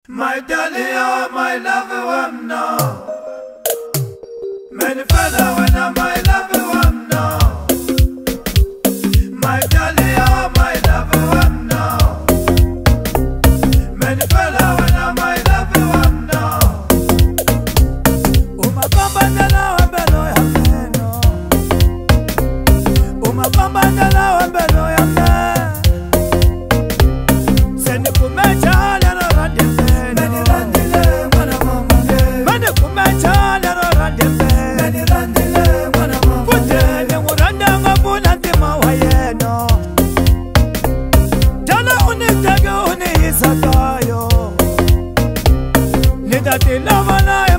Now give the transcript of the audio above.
My darling, oh my lover, one no. Many fella when I'm my lover, one no. My darling, oh my lover, one no. Many fella when I'm my lover, one no. Uma bamba ndala wembelo ya meno. Uma bamba ndala wembelo ya meno. Seni kumecha lero radembe. Nita te lava na